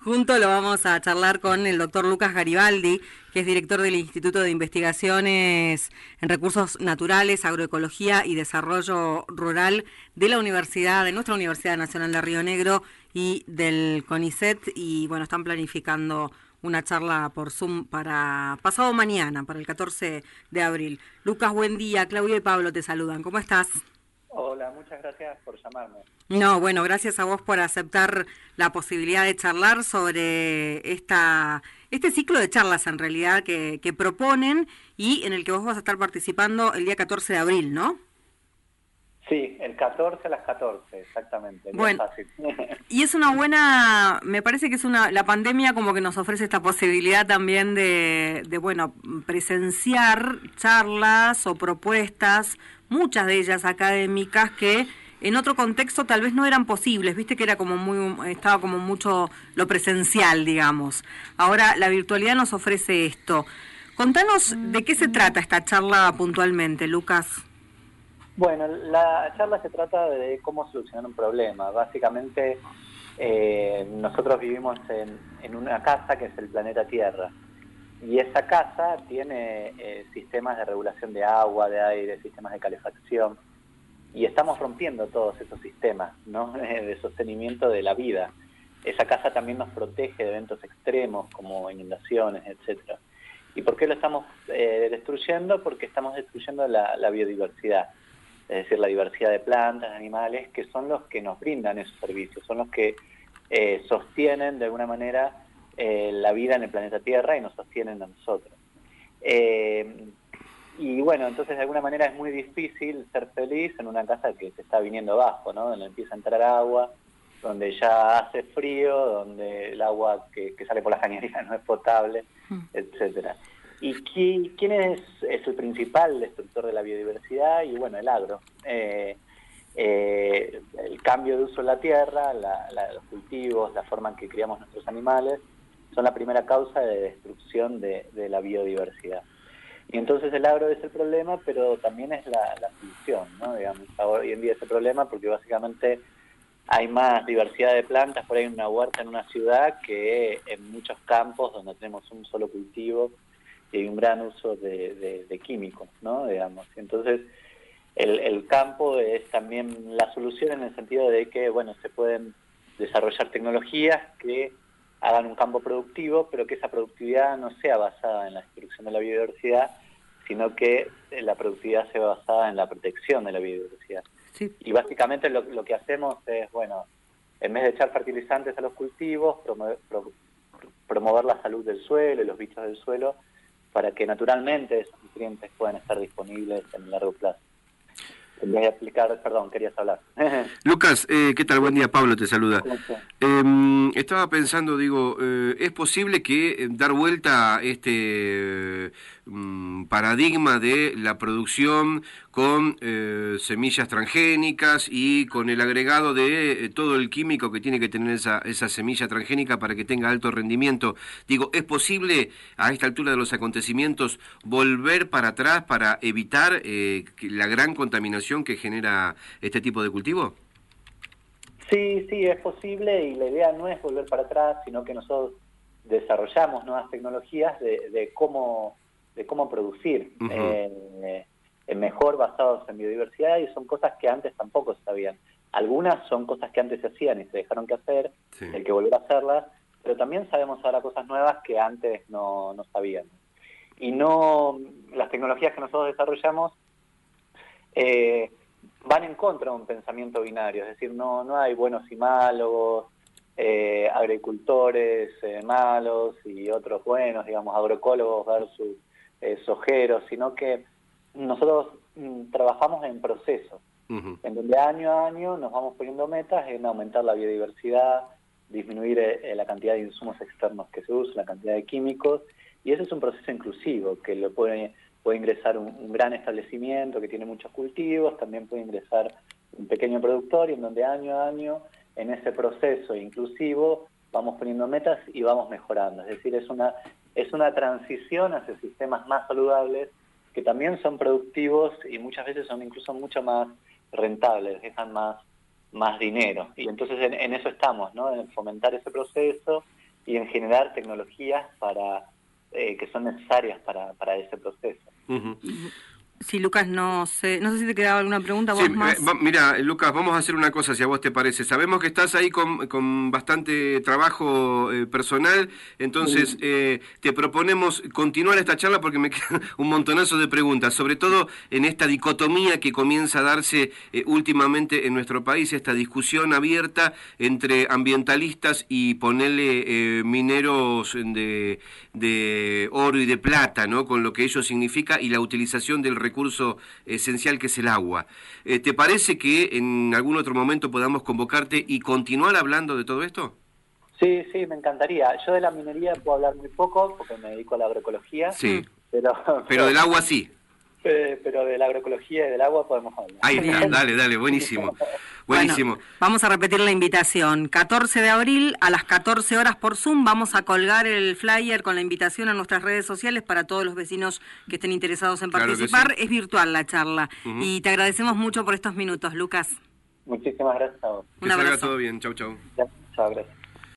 Junto lo vamos a charlar con el doctor Lucas Garibaldi, que es director del Instituto de Investigaciones en Recursos Naturales, Agroecología y Desarrollo Rural de nuestra Universidad Nacional de Río Negro y del CONICET. Y bueno, están planificando una charla por Zoom para pasado mañana, para el 14 de abril. Lucas, buen día. Claudia y Pablo te saludan. ¿Cómo estás? Hola, muchas gracias por llamarme. No, bueno, gracias a vos por aceptar la posibilidad de charlar sobre este ciclo de charlas en realidad que proponen y en el que vos vas a estar participando el día 14 de abril, ¿no? Sí, el 14 a las 14, exactamente, bien Bueno, fácil. y me parece que la pandemia como que nos ofrece esta posibilidad también bueno, presenciar charlas o propuestas, muchas de ellas académicas que en otro contexto tal vez no eran posibles, viste que estaba como mucho lo presencial, digamos. Ahora la virtualidad nos ofrece esto. Contanos de qué se trata esta charla puntualmente, Lucas. Bueno, la charla se trata de cómo solucionar un problema. Básicamente, nosotros vivimos en una casa que es el planeta Tierra. Y esa casa tiene sistemas de regulación de agua, de aire, sistemas de calefacción. Y estamos rompiendo todos esos sistemas, ¿no? De sostenimiento de la vida. Esa casa también nos protege de eventos extremos como inundaciones, etcétera. ¿Y por qué lo estamos destruyendo? Porque estamos destruyendo la biodiversidad, es decir, la diversidad de plantas, de animales, que son los que nos brindan esos servicios, son los que sostienen de alguna manera la vida en el planeta Tierra y nos sostienen a nosotros. Y bueno, entonces de alguna manera es muy difícil ser feliz en una casa que se está viniendo abajo, ¿no? Donde empieza a entrar agua, donde ya hace frío, donde el agua que sale por las cañerías no es potable, etcétera. ¿Y quién es el principal destructor de la biodiversidad? Y bueno, el agro. El cambio de uso de la tierra, los cultivos, la forma en que criamos nuestros animales, son la primera causa de destrucción de la biodiversidad. Y entonces el agro es el problema, pero también es la solución, ¿no? Digamos, hoy en día es el problema porque básicamente hay más diversidad de plantas por ahí en una huerta en una ciudad que en muchos campos donde tenemos un solo cultivo y hay un gran uso de químicos, ¿no? Digamos. Entonces el campo es también la solución en el sentido de que, bueno, se pueden desarrollar tecnologías que hagan un campo productivo, pero que esa productividad no sea basada en la destrucción de la biodiversidad, sino que la productividad sea basada en la protección de la biodiversidad. Sí. Y básicamente lo que hacemos es, bueno, en vez de echar fertilizantes a los cultivos, promover la salud del suelo y los bichos del suelo para que naturalmente esos nutrientes puedan estar disponibles en el largo plazo. Voy a explicar, perdón, querías hablar. Lucas, ¿qué tal? Buen día, Pablo te saluda. ¿Cómo estás? Estaba pensando, digo, ¿es posible que dar vuelta a este paradigma de la producción con semillas transgénicas y con el agregado de todo el químico que tiene que tener esa semilla transgénica para que tenga alto rendimiento? Digo, ¿es posible a esta altura de los acontecimientos volver para atrás para evitar la gran contaminación que genera este tipo de cultivo? Sí, es posible y la idea no es volver para atrás, sino que nosotros desarrollamos nuevas tecnologías de cómo producir mejor basados en biodiversidad y son cosas que antes tampoco se sabían. Algunas son cosas que antes se hacían y se dejaron que hacer, Sí. hay que volver a hacerlas, pero también sabemos ahora cosas nuevas que antes no sabíamos. Y no, las tecnologías que nosotros desarrollamos van en contra de un pensamiento binario, es decir, no hay buenos y malos, agricultores malos y otros buenos, digamos, agroecólogos versus sojeros, sino que nosotros trabajamos en procesos, en donde año a año nos vamos poniendo metas en aumentar la biodiversidad, disminuir la cantidad de insumos externos que se usan, la cantidad de químicos, y ese es un proceso inclusivo que lo puede ingresar un gran establecimiento que tiene muchos cultivos, también puede ingresar un pequeño productor, y en donde año a año en ese proceso inclusivo vamos poniendo metas y vamos mejorando. Es decir, es una transición hacia sistemas más saludables que también son productivos y muchas veces son incluso mucho más rentables, dejan más dinero. Y entonces en eso estamos, ¿no? En fomentar ese proceso y en generar tecnologías que son necesarias para ese proceso. Ujú. Sí, Lucas, no sé si te quedaba alguna pregunta. ¿Vos más? Mira, Lucas, vamos a hacer una cosa, si a vos te parece. Sabemos que estás ahí con bastante trabajo personal, entonces te proponemos continuar esta charla porque me quedan un montonazo de preguntas, sobre todo en esta dicotomía que comienza a darse últimamente en nuestro país, esta discusión abierta entre ambientalistas y ponerle mineros de oro y de plata, ¿no? Con lo que ello significa y la utilización del recurso esencial que es el agua. ¿Te parece que en algún otro momento podamos convocarte y continuar hablando de todo esto? Sí, me encantaría. Yo de la minería puedo hablar muy poco porque me dedico a la agroecología. Sí, pero del agua sí. Pero de la agroecología y del agua podemos hablar. Ahí está, dale, buenísimo. Buenísimo. Bueno, vamos a repetir la invitación. 14 de abril a las 14 horas por Zoom vamos a colgar el flyer con la invitación a nuestras redes sociales para todos los vecinos que estén interesados en participar. Claro que sí. Es virtual la charla. Y te agradecemos mucho por estos minutos, Lucas. Muchísimas gracias a vos. Que salga todo bien. Chau. Chao, gracias.